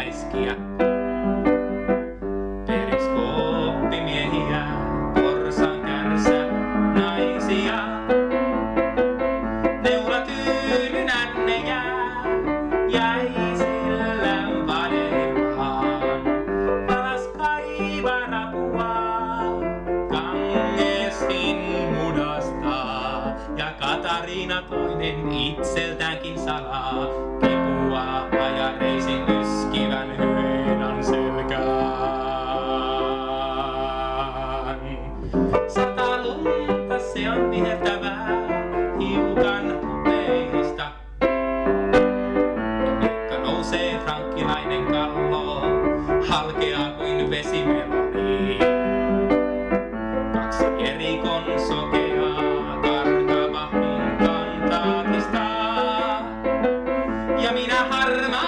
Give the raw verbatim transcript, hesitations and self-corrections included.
läiskiä. Periskooppimiehiä, porsan kärsä, naisia. Neulatyynynännejä jäi sillän vanempaan. Palas kaivaa rapua, kangestin mudastaa. Ja Katariina toinen itseltäänkin salaa kipua ajareisin yskivän hyenan selkään. Sata lunta se on viheltävää, hiukan hupeista. Mikka nousee frankkilainen kallo, halkeaa kuin vesimeloni. Kaksi erikon sokeaa, karkavahdin kantaa tistaa. Ja minä harmaan